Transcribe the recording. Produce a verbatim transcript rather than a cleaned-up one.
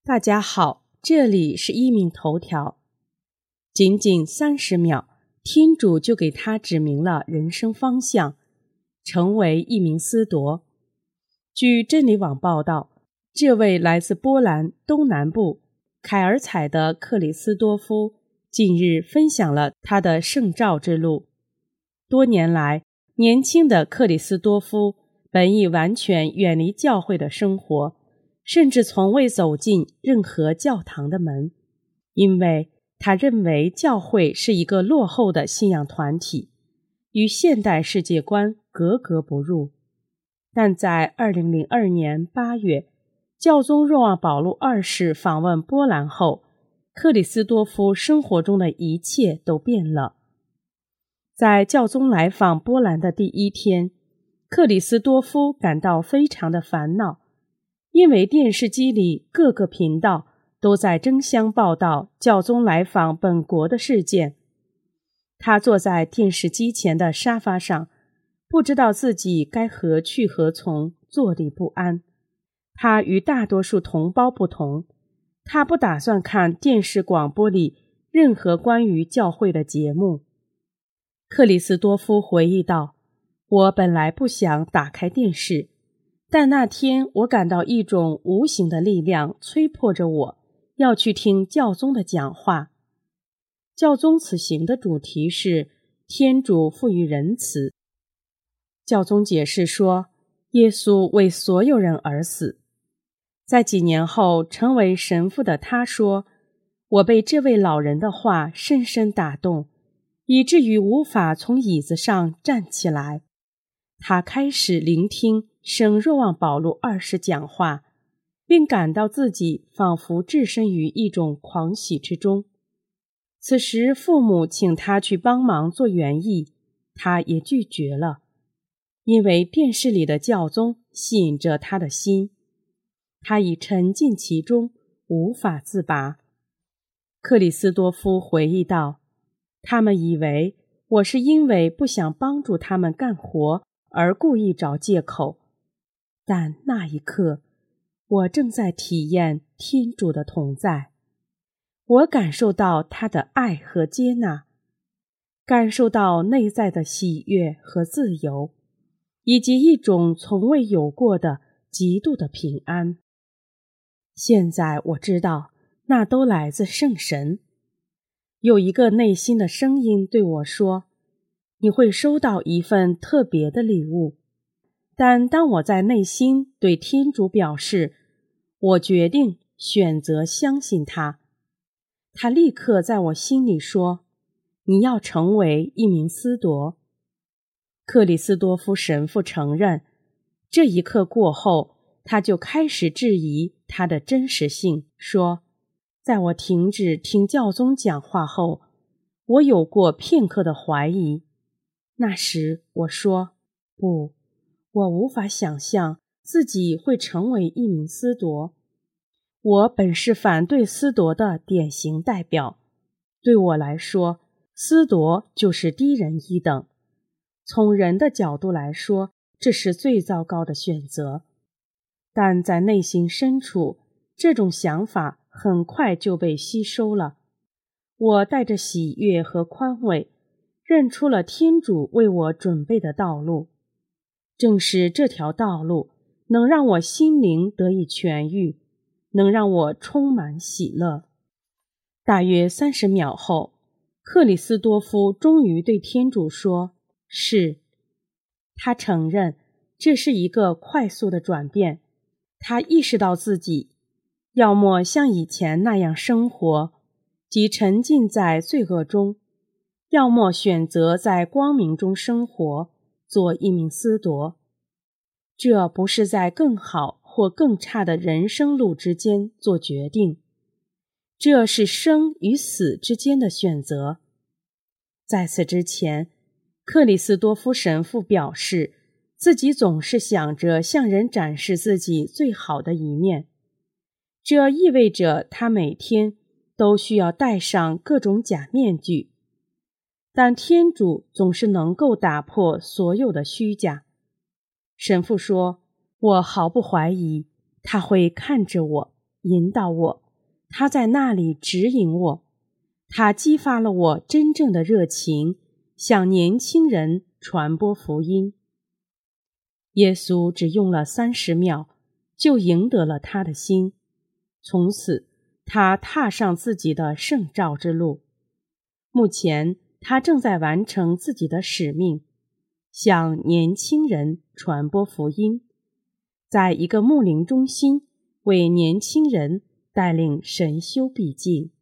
大家好，这里是一名头条。仅仅三十秒，天主就给他指明了人生方向，成为一名司铎。据真理网报道，这位来自波兰东南部凯尔采的克里斯多夫近日分享了他的圣召之路。多年来，年轻的克里斯多夫本已完全远离教会的生活，甚至从未走进任何教堂的门，因为他认为教会是一个落后的信仰团体，与现代世界观格格不入。但在二零零二年八月，教宗若望保禄二世访问波兰后，克里斯多夫生活中的一切都变了。在教宗来访波兰的第一天，克里斯多夫感到非常的烦恼，因为电视机里各个频道都在争相报道教宗来访本国的事件。他坐在电视机前的沙发上，不知道自己该何去何从，坐立不安。他与大多数同胞不同，他不打算看电视广播里任何关于教会的节目。克里斯多夫回忆道，我本来不想打开电视，但那天我感到一种无形的力量催迫着我要去听教宗的讲话。教宗此行的主题是天主赋予仁慈。教宗解释说，耶稣为所有人而死。在几年后成为神父的他说，我被这位老人的话深深打动，以至于无法从椅子上站起来。他开始聆听圣若望保禄二世讲话，并感到自己仿佛置身于一种狂喜之中。此时父母请他去帮忙做园艺，他也拒绝了，因为电视里的教宗吸引着他的心，他已沉浸其中，无法自拔。克里斯多夫回忆道，他们以为我是因为不想帮助他们干活而故意找借口，但那一刻，我正在体验天主的同在。我感受到他的爱和接纳，感受到内在的喜悦和自由，以及一种从未有过的极度的平安。现在我知道，那都来自圣神。有一个内心的声音对我说，你会收到一份特别的礼物。但当我在内心对天主表示，我决定选择相信他，他立刻在我心里说，你要成为一名司铎。克里斯多夫神父承认，这一刻过后，他就开始质疑他的真实性，说，在我停止听教宗讲话后，我有过片刻的怀疑。那时我说，不，我无法想象自己会成为一名司铎。我本是反对司铎的典型代表，对我来说，司铎就是低人一等。从人的角度来说，这是最糟糕的选择。但在内心深处，这种想法很快就被吸收了。我带着喜悦和宽慰，认出了天主为我准备的道路。正是这条道路能让我心灵得以痊愈，能让我充满喜乐。大约三十秒后，克里斯多夫终于对天主说，是。他承认这是一个快速的转变。他意识到自己要么像以前那样生活，即沉浸在罪恶中，要么选择在光明中生活，做一名司铎。这不是在更好或更差的人生路之间做决定，这是生与死之间的选择。在此之前，克里斯多夫神父表示，自己总是想着向人展示自己最好的一面，这意味着他每天都需要戴上各种假面具。但天主总是能够打破所有的虚假。神父说，我毫不怀疑他会看着我， 引导我，他在那里指引我，他激发了我真正的热情，向年轻人传播福音。耶稣只用了三十秒，就赢得了他的心。从此，他踏上自己的圣召之路。目前，他正在完成自己的使命，向年轻人传播福音，在一个牧灵中心为年轻人带领神修毕竟。